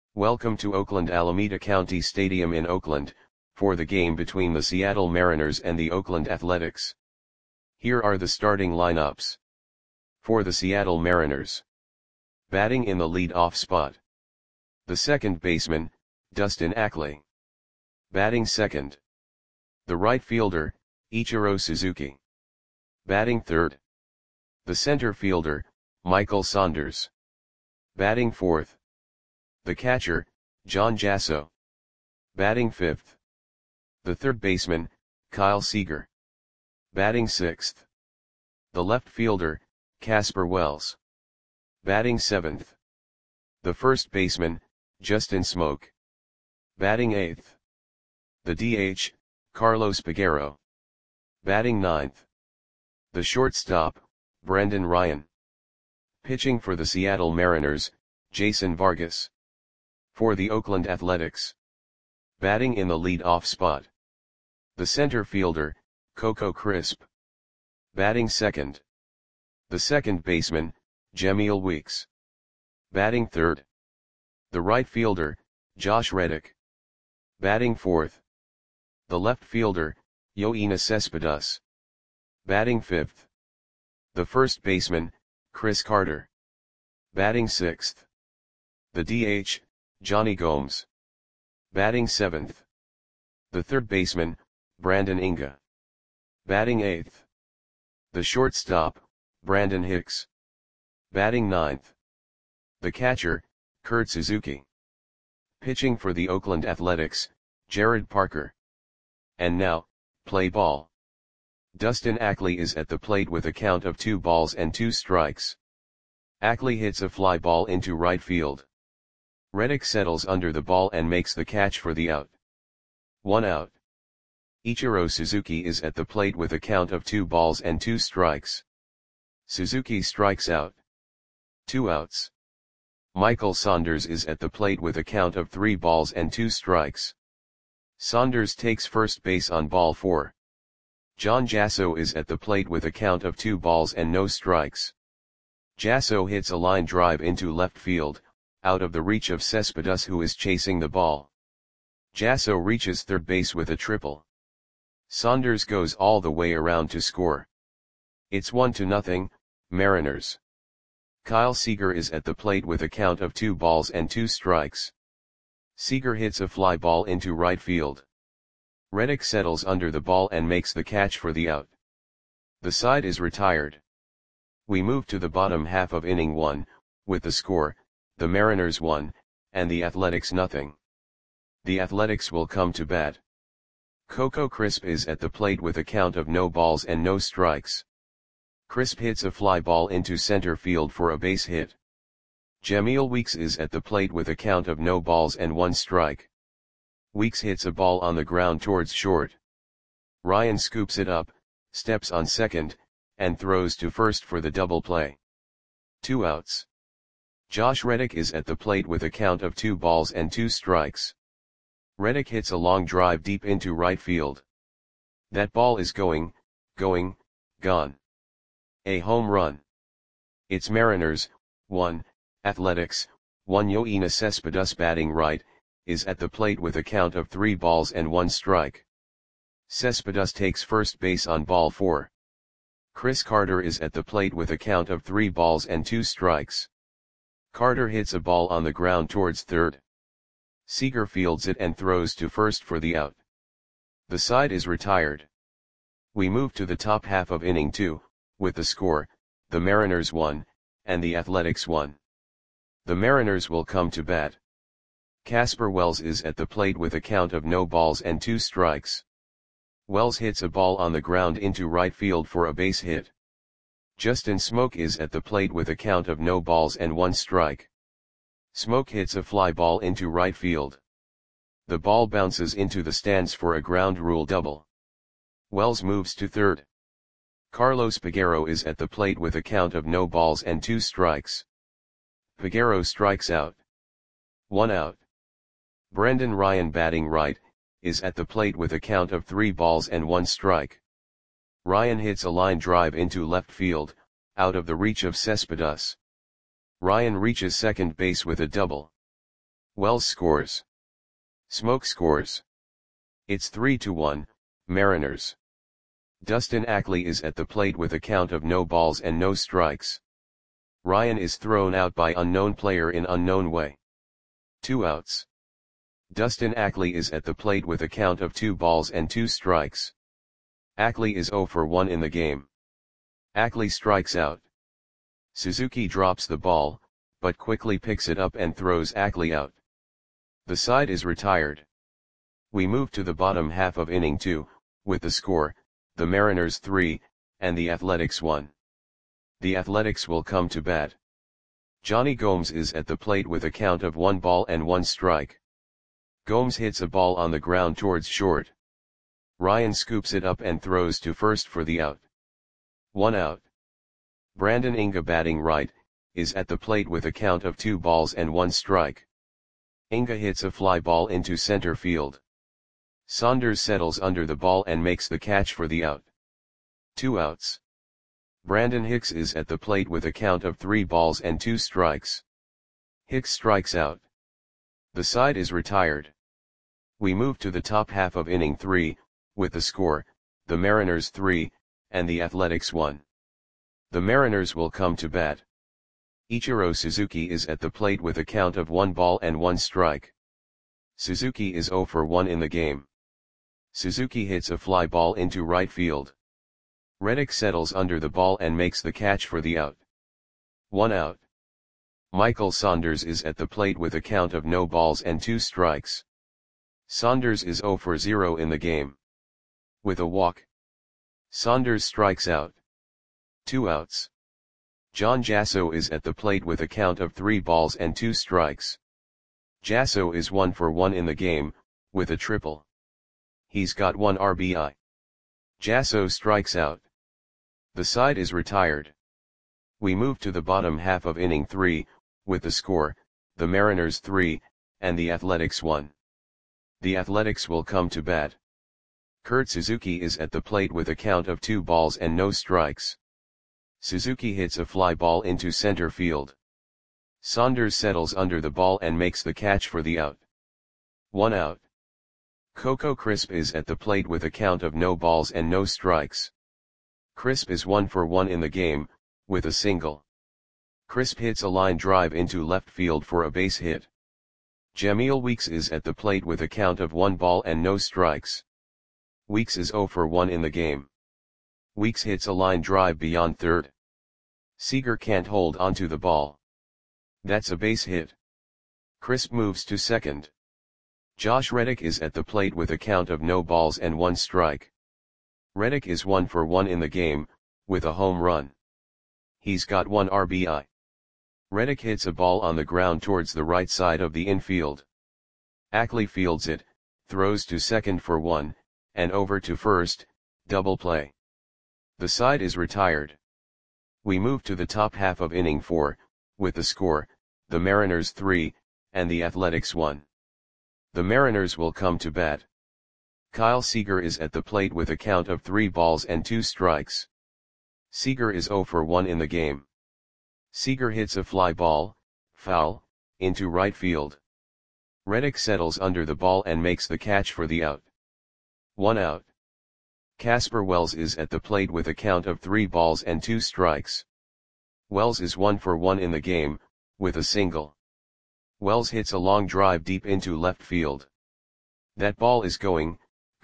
Welcome to Oakland Alameda County Stadium in Oakland, for the game between the Seattle Mariners and the Oakland Athletics. Here are the starting lineups. For the Seattle Mariners. Batting in the lead-off spot. The second baseman, Dustin Ackley. Batting second. The right fielder, Ichiro Suzuki. Batting third. The center fielder, Michael Saunders. Batting fourth. The catcher, John Jasso. Batting fifth. The third baseman, Kyle Seager. Batting sixth. The left fielder, Casper Wells. Batting seventh. The first baseman, Justin Smoak. Batting eighth. The DH, Carlos Peguero. Batting ninth. The shortstop, Brendan Ryan. Pitching for the Seattle Mariners, Jason Vargas. For the Oakland Athletics. Batting in the lead-off spot. The center fielder, Coco Crisp. Batting second. The second baseman, Jemile Weeks. Batting third. The right fielder, Josh Reddick. Batting fourth. The left fielder, Yoenis Cespedes. Batting fifth. The first baseman, Chris Carter. Batting sixth. The DH, Johnny Gomes. Batting seventh. The third baseman, Brandon Inga. Batting eighth. The shortstop, Brandon Hicks. Batting ninth. The catcher, Kurt Suzuki. Pitching for the Oakland Athletics, Jared Parker. And now, play ball. Dustin Ackley is at the plate with a count of 2 balls and 2 strikes. Ackley hits a fly ball into right field. Reddick settles under the ball and makes the catch for the out. 1 out. Ichiro Suzuki is at the plate with a count of 2 balls and 2 strikes. Suzuki strikes out. 2 outs. Michael Saunders is at the plate with a count of 3 balls and 2 strikes. Saunders takes first base on ball 4. John Jasso is at the plate with a count of 2 balls and no strikes. Jasso hits a line drive into left field, out of the reach of Cespedes, who is chasing the ball. Jasso reaches third base with a triple. Saunders goes all the way around to score. It's 1-0, Mariners. Kyle Seager is at the plate with a count of 2 balls and 2 strikes. Seager hits a fly ball into right field. Reddick settles under the ball and makes the catch for the out. The side is retired. We move to the bottom half of inning 1, with the score, the Mariners 1, and the Athletics 0. The Athletics will come to bat. Coco Crisp is at the plate with a count of no balls and no strikes. Crisp hits a fly ball into center field for a base hit. Jemile Weeks is at the plate with a count of no balls and 1 strike. Weeks hits a ball on the ground towards short. Ryan scoops it up, steps on second, and throws to first for the double play. 2 outs. Josh Reddick is at the plate with a count of 2 balls and 2 strikes. Reddick hits a long drive deep into right field. That ball is gone. A home run. It's Mariners 1, Athletics 1. Yoenis Cespedes, batting right, is at the plate with a count of 3 balls and 1 strike. Cespedes takes first base on ball 4. Chris Carter is at the plate with a count of 3 balls and 2 strikes. Carter hits a ball on the ground towards third. Seager fields it and throws to first for the out. The side is retired. We move to the top half of inning 2, with the score, the Mariners 1, and the Athletics 1. The Mariners will come to bat. Casper Wells is at the plate with a count of no balls and 2 strikes. Wells hits a ball on the ground into right field for a base hit. Justin Smoak is at the plate with a count of no balls and 1 strike. Smoak hits a fly ball into right field. The ball bounces into the stands for a ground rule double. Wells moves to third. Carlos Peguero is at the plate with a count of no balls and 2 strikes. Peguero strikes out. 1 out. Brendan Ryan, batting right, is at the plate with a count of 3 balls and 1 strike. Ryan hits a line drive into left field, out of the reach of Cespedes. Ryan reaches second base with a double. Wells scores. Smoke scores. It's 3-1, Mariners. Dustin Ackley is at the plate with a count of no balls and no strikes. Ryan is thrown out by unknown player in unknown way. 2 outs. Dustin Ackley is at the plate with a count of 2 balls and 2 strikes. Ackley is 0 for 1 in the game. Ackley strikes out. Suzuki drops the ball, but quickly picks it up and throws Ackley out. The side is retired. We move to the bottom half of inning 2, with the score, the Mariners 3, and the Athletics 1. The Athletics will come to bat. Johnny Gomes is at the plate with a count of 1 ball and 1 strike. Gomes hits a ball on the ground towards short. Ryan scoops it up and throws to first for the out. 1 out. Brandon Inga, batting right, is at the plate with a count of 2 balls and 1 strike. Inga hits a fly ball into center field. Saunders settles under the ball and makes the catch for the out. 2 outs. Brandon Hicks is at the plate with a count of 3 balls and 2 strikes. Hicks strikes out. The side is retired. We move to the top half of inning 3, with the score, the Mariners 3, and the Athletics 1. The Mariners will come to bat. Ichiro Suzuki is at the plate with a count of 1 ball and 1 strike. Suzuki is 0 for 1 in the game. Suzuki hits a fly ball into right field. Reddick settles under the ball and makes the catch for the out. 1 out. Michael Saunders is at the plate with a count of no balls and 2 strikes. Saunders is 0 for 0 in the game. With a walk, Saunders strikes out. 2 outs. John Jasso is at the plate with a count of 3 balls and 2 strikes. Jasso is 1 for 1 in the game, with a triple. He's got 1 RBI. Jasso strikes out. The side is retired. We move to the bottom half of inning 3, with the score, the Mariners 3, and the Athletics 1. The Athletics will come to bat. Kurt Suzuki is at the plate with a count of 2 balls and no strikes. Suzuki hits a fly ball into center field. Saunders settles under the ball and makes the catch for the out. 1 out. Coco Crisp is at the plate with a count of no balls and no strikes. Crisp is 1 for 1 in the game, with a single. Crisp hits a line drive into left field for a base hit. Jamil Weeks is at the plate with a count of 1 ball and no strikes. Weeks is 0 for 1 in the game. Weeks hits a line drive beyond third. Seager can't hold onto the ball. That's a base hit. Crisp moves to second. Josh Reddick is at the plate with a count of no balls and 1 strike. Reddick is 1 for 1 in the game, with a home run. He's got 1 RBI. Reddick hits a ball on the ground towards the right side of the infield. Ackley fields it, throws to second for 1, and over to first, double play. The side is retired. We move to the top half of inning 4, with the score, the Mariners 3, and the Athletics 1. The Mariners will come to bat. Kyle Seager is at the plate with a count of 3 balls and 2 strikes. Seager is 0 for 1 in the game. Seager hits a fly ball, foul, into right field. Reddick settles under the ball and makes the catch for the out. 1 out. Casper Wells is at the plate with a count of 3 balls and 2 strikes. Wells is 1 for 1 in the game, with a single. Wells hits a long drive deep into left field. That ball is going,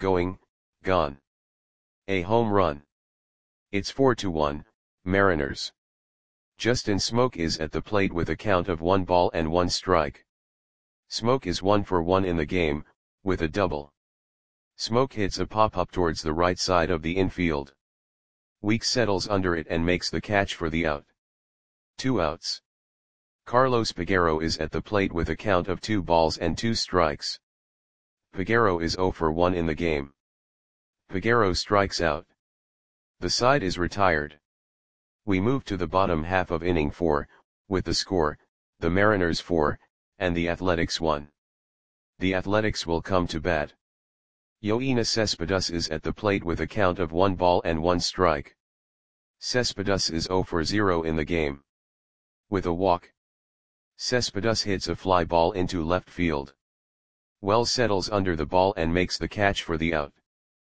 gone. A home run. It's 4-1, Mariners. Justin Smoke is at the plate with a count of 1 ball and 1 strike. Smoke is 1 for 1 in the game, with a double. Smoke hits a pop-up towards the right side of the infield. Weeks settles under it and makes the catch for the out. 2 outs. Carlos Peguero is at the plate with a count of 2 balls and 2 strikes. Peguero is 0 for 1 in the game. Peguero strikes out. The side is retired. We move to the bottom half of inning 4, with the score, the Mariners 4, and the Athletics 1. The Athletics will come to bat. Yoenis Cespedes is at the plate with a count of 1 ball and 1 strike. Cespedes is 0 for 0 in the game. With a walk, Cespedes hits a fly ball into left field. Wells settles under the ball and makes the catch for the out.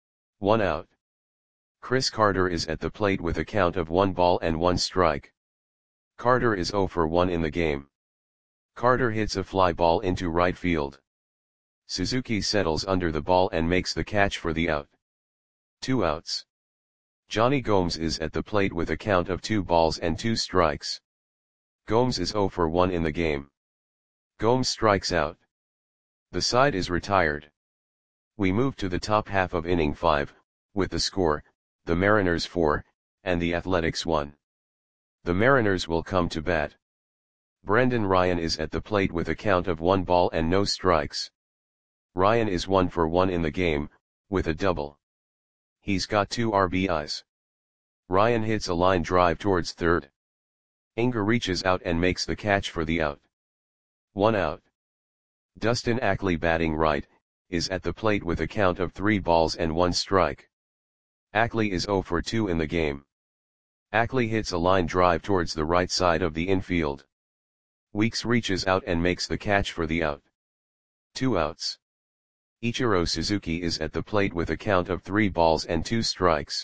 1 out. Chris Carter is at the plate with a count of 1 ball and 1 strike. Carter is 0 for 1 in the game. Carter hits a fly ball into right field. Suzuki settles under the ball and makes the catch for the out. 2 outs. Johnny Gomes is at the plate with a count of 2 balls and 2 strikes. Gomes is 0 for 1 in the game. Gomes strikes out. The side is retired. We move to the top half of inning 5, with the score, the Mariners 4, and the Athletics 1. The Mariners will come to bat. Brendan Ryan is at the plate with a count of 1 ball and no strikes. Ryan is 1 for 1 in the game, with a double. He's got 2 RBIs. Ryan hits a line drive towards third. Inga reaches out and makes the catch for the out. 1 out. Dustin Ackley, batting right, is at the plate with a count of 3 balls and 1 strike. Ackley is 0 for 2 in the game. Ackley hits a line drive towards the right side of the infield. Weeks reaches out and makes the catch for the out. 2 outs. Ichiro Suzuki is at the plate with a count of 3 balls and 2 strikes.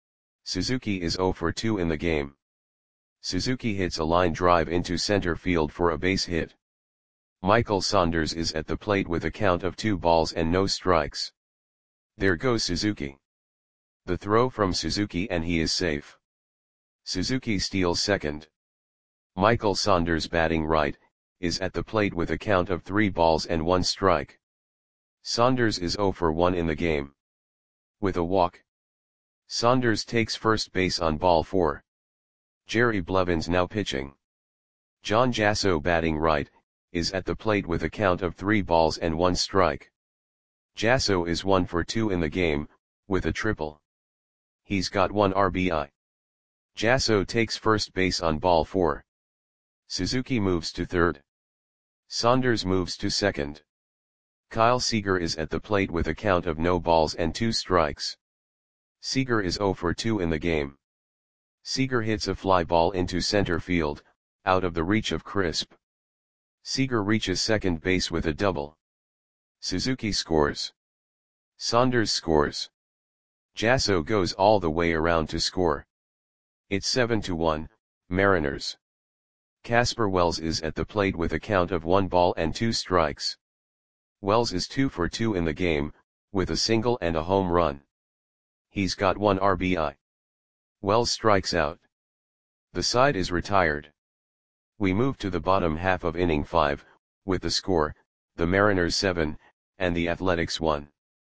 Suzuki is 0 for 2 in the game. Suzuki hits a line drive into center field for a base hit. Michael Saunders is at the plate with a count of 2 balls and no strikes. There goes Suzuki. The throw from Suzuki and he is safe. Suzuki steals second. Michael Saunders, batting right, is at the plate with a count of 3 balls and 1 strike. Saunders is 0 for 1 in the game. With a walk. Saunders takes first base on ball 4. Jerry Blevins now pitching. John Jasso, batting right, is at the plate with a count of 3 balls and 1 strike. Jasso is 1 for 2 in the game, with a triple. He's got 1 RBI. Jasso takes first base on ball 4. Suzuki moves to third. Saunders moves to second. Kyle Seager is at the plate with a count of no balls and 2 strikes. Seager is 0 for 2 in the game. Seager hits a fly ball into center field, out of the reach of Crisp. Seager reaches second base with a double. Suzuki scores. Saunders scores. Jasso goes all the way around to score. It's 7-1, Mariners. Casper Wells is at the plate with a count of 1 ball and 2 strikes. Wells is 2 for 2 in the game, with a single and a home run. He's got 1 RBI. Wells strikes out. The side is retired. We move to the bottom half of inning 5, with the score, the Mariners 7, and the Athletics 1.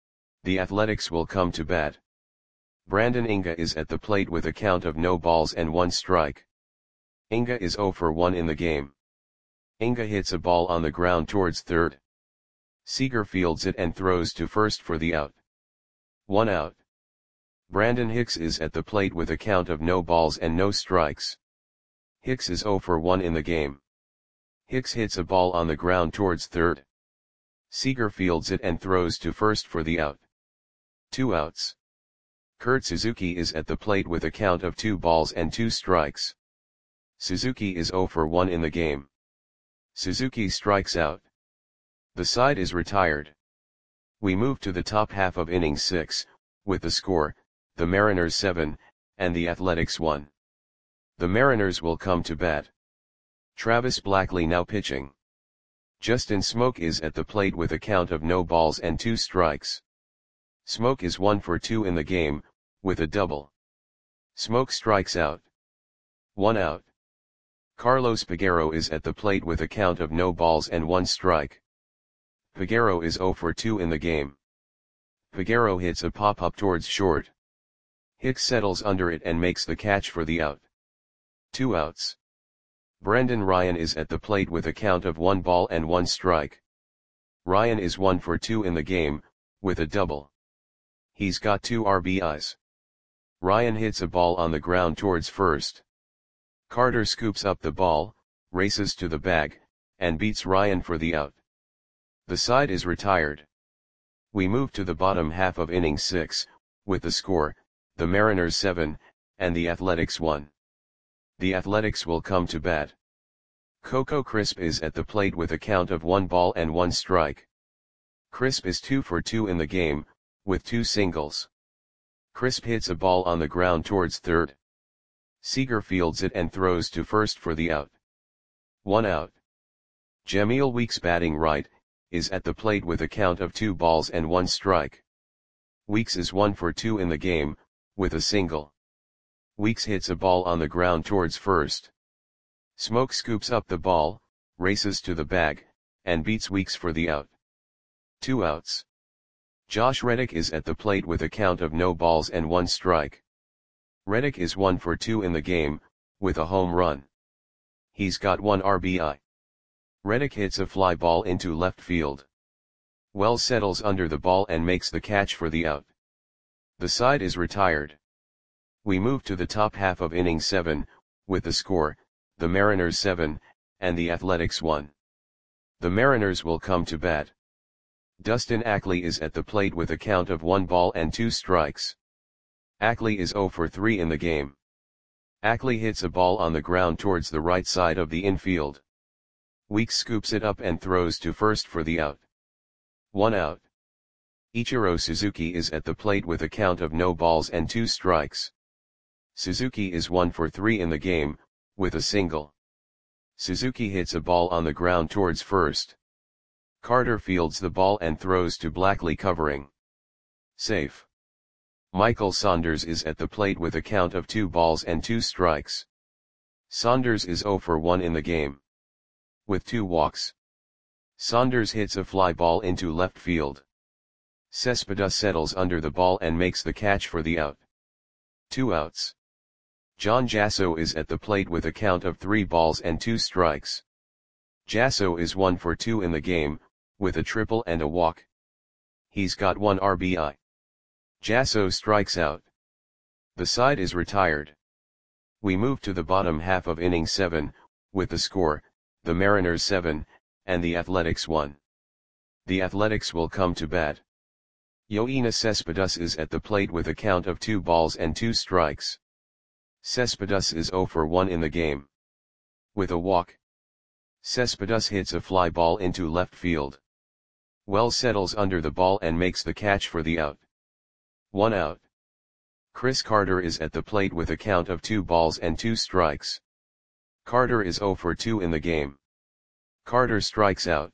The Athletics will come to bat. Brandon Inga is at the plate with a count of no balls and 1 strike. Inga is 0 for 1 in the game. Inga hits a ball on the ground towards third. Seager fields it and throws to first for the out. 1 out. Brandon Hicks is at the plate with a count of no balls and no strikes. Hicks is 0 for 1 in the game. Hicks hits a ball on the ground towards third. Seager fields it and throws to first for the out. 2 outs. Kurt Suzuki is at the plate with a count of 2 balls and 2 strikes. Suzuki is 0 for 1 in the game. Suzuki strikes out. The side is retired. We move to the top half of inning 6, with the score, the Mariners 7, and the Athletics 1. The Mariners will come to bat. Travis Blackley now pitching. Justin Smoke is at the plate with a count of no balls and 2 strikes. Smoke is 1 for 2 in the game, with a double. Smoke strikes out. 1 out. Carlos Peguero is at the plate with a count of no balls and 1 strike. Peguero is 0 for 2 in the game. Peguero hits a pop-up towards short. Hicks settles under it and makes the catch for the out. 2 outs. Brendan Ryan is at the plate with a count of 1 ball and 1 strike. Ryan is 1 for 2 in the game, with a double. He's got 2 RBIs. Ryan hits a ball on the ground towards first. Carter scoops up the ball, races to the bag, and beats Ryan for the out. The side is retired. We move to the bottom half of inning 6, with the score, the Mariners 7, and the Athletics 1. The Athletics will come to bat. Coco Crisp is at the plate with a count of 1 ball and 1 strike. Crisp is 2 for 2 in the game, with 2 singles. Crisp hits a ball on the ground towards third. Seager fields it and throws to first for the out. 1 out. Jamil Weeks, batting right, is at the plate with a count of 2 balls and 1 strike. Weeks is 1 for 2 in the game, with a single. Weeks hits a ball on the ground towards first. Smoke scoops up the ball, races to the bag, and beats Weeks for the out. 2 outs. Josh Reddick is at the plate with a count of no balls and 1 strike. Reddick is 1 for 2 in the game, with a home run. He's got 1 RBI. Reddick hits a fly ball into left field. Wells settles under the ball and makes the catch for the out. The side is retired. We move to the top half of inning 7, with the score, the Mariners 7, and the Athletics 1. The Mariners will come to bat. Dustin Ackley is at the plate with a count of 1 ball and 2 strikes. Ackley is 0 for 3 in the game. Ackley hits a ball on the ground towards the right side of the infield. Weeks scoops it up and throws to first for the out. 1 out. Ichiro Suzuki is at the plate with a count of no balls and 2 strikes. Suzuki is 1 for 3 in the game, with a single. Suzuki hits a ball on the ground towards first. Carter fields the ball and throws to Blackley, covering. Safe. Michael Saunders is at the plate with a count of 2 balls and 2 strikes. Saunders is 0 for 1 in the game, with 2 walks. Saunders hits a fly ball into left field. Cespedes settles under the ball and makes the catch for the out. 2 outs. John Jasso is at the plate with a count of 3 balls and 2 strikes. Jasso is 1 for 2 in the game, with a triple and a walk. He's got 1 RBI. Jasso strikes out. The side is retired. We move to the bottom half of inning 7, with the score, the Mariners 7, and the Athletics 1. The Athletics will come to bat. Yoenis Cespedes is at the plate with a count of 2 balls and 2 strikes. Cespedes is 0 for 1 in the game, with a walk. Cespedes hits a fly ball into left field. Wells settles under the ball and makes the catch for the out. 1 out. Chris Carter is at the plate with a count of 2 balls and 2 strikes. Carter is 0 for 2 in the game. Carter strikes out.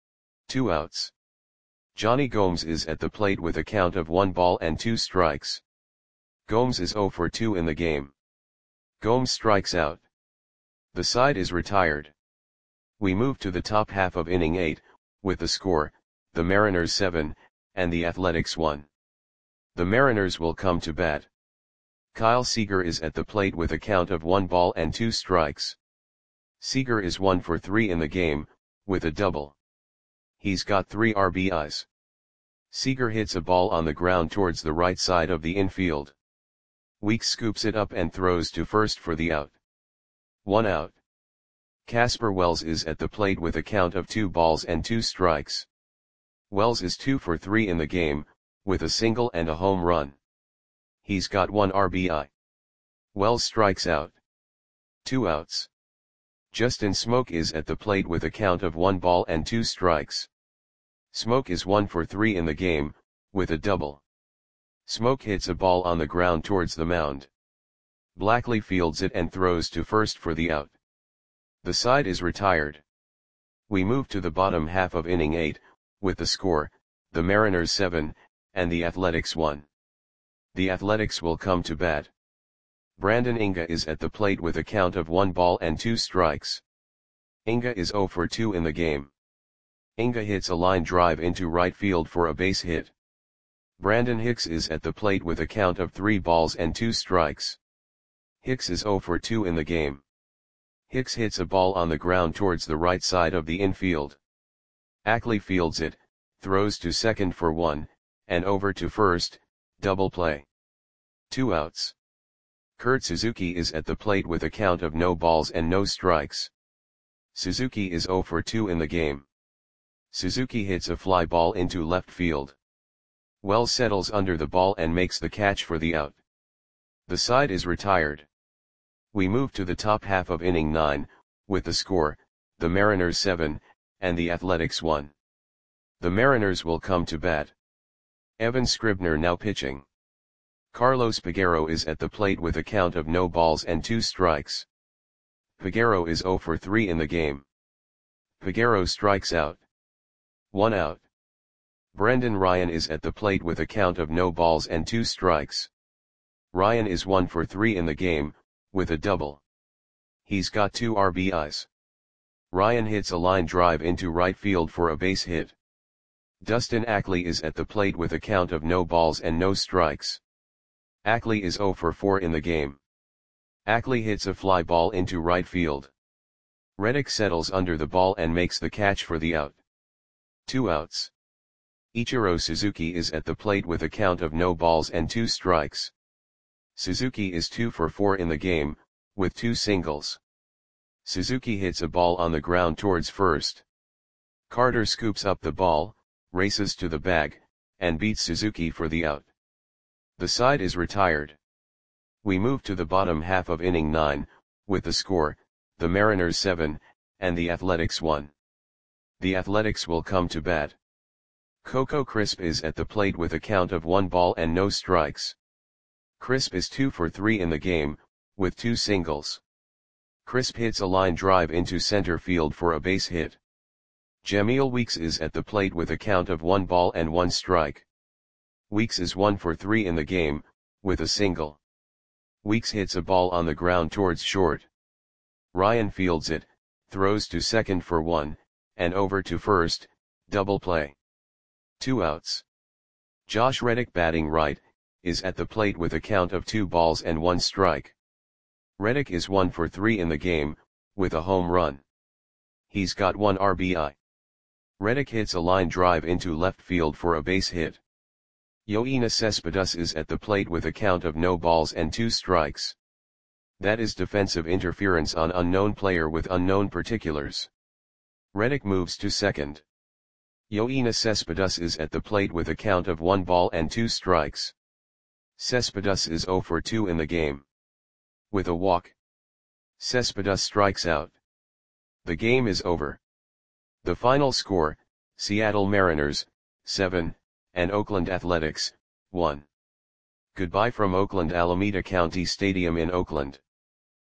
2 outs. Johnny Gomes is at the plate with a count of 1 ball and 2 strikes. Gomes is 0 for 2 in the game. Gomes strikes out. The side is retired. We move to the top half of inning 8, with the score, the Mariners 7, and the Athletics 1. The Mariners will come to bat. Kyle Seager is at the plate with a count of 1 ball and 2 strikes. Seager is 1 for 3 in the game, with a double. He's got 3 RBIs. Seager hits a ball on the ground towards the right side of the infield. Weeks scoops it up and throws to first for the out. 1 out. Casper Wells is at the plate with a count of 2 balls and 2 strikes. Wells is 2 for 3 in the game, with a single and a home run. He's got 1 RBI. Wells strikes out. 2 outs. Justin Smoke is at the plate with a count of 1 ball and 2 strikes. Smoke is 1 for 3 in the game, with a double. Smoke hits a ball on the ground towards the mound. Blackley fields it and throws to first for the out. The side is retired. We move to the bottom half of inning 8, with the score, the Mariners 7, and the Athletics 1. The Athletics will come to bat. Brandon Inga is at the plate with a count of 1 ball and 2 strikes. Inga is 0 for 2 in the game. Inga hits a line drive into right field for a base hit. Brandon Hicks is at the plate with a count of 3 balls and 2 strikes. Hicks is 0 for 2 in the game. Hicks hits a ball on the ground towards the right side of the infield. Ackley fields it, throws to second for 1, and over to first, double play. 2 outs. Kurt Suzuki is at the plate with a count of no balls and no strikes. Suzuki is 0 for 2 in the game. Suzuki hits a fly ball into left field. Wells settles under the ball and makes the catch for the out. The side is retired. We move to the top half of inning 9, with the score, the Mariners 7, and the Athletics 1. The Mariners will come to bat. Evan Scribner now pitching. Carlos Peguero is at the plate with a count of no balls and 2 strikes. Peguero is 0 for 3 in the game. Peguero strikes out. 1 out. Brendan Ryan is at the plate with a count of no balls and 2 strikes. Ryan is 1 for 3 in the game, with a double. He's got 2 RBIs. Ryan hits a line drive into right field for a base hit. Dustin Ackley is at the plate with a count of no balls and no strikes. Ackley is 0 for 4 in the game. Ackley hits a fly ball into right field. Reddick settles under the ball and makes the catch for the out. 2 outs. Ichiro Suzuki is at the plate with a count of no balls and 2 strikes. Suzuki is 2 for 4 in the game, with 2 singles. Suzuki hits a ball on the ground towards first. Carter scoops up the ball, races to the bag, and beats Suzuki for the out. The side is retired. We move to the bottom half of inning 9, with the score, the Mariners 7, and the Athletics 1. The Athletics will come to bat. Coco Crisp is at the plate with a count of 1 ball and no strikes. Crisp is 2 for 3 in the game, with 2 singles. Crisp hits a line drive into center field for a base hit. Jamil Weeks is at the plate with a count of 1 ball and 1 strike. Weeks is 1 for 3 in the game, with a single. Weeks hits a ball on the ground towards short. Ryan fields it, throws to second for 1, and over to first, double play. 2 outs. Josh Reddick batting right, is at the plate with a count of 2 balls and 1 strike. Reddick is 1 for 3 in the game, with a home run. He's got 1 RBI. Reddick hits a line drive into left field for a base hit. Yoenis Cespedes is at the plate with a count of no balls and 2 strikes. That is defensive interference on unknown player with unknown particulars. Reddick moves to second. Yoenis Cespedes is at the plate with a count of 1 ball and 2 strikes. Cespedes is 0 for 2 in the game. With a walk, Cespedes strikes out. The game is over. The final score, Seattle Mariners, 7, and Oakland Athletics, 1. Goodbye from Oakland Alameda County Stadium in Oakland.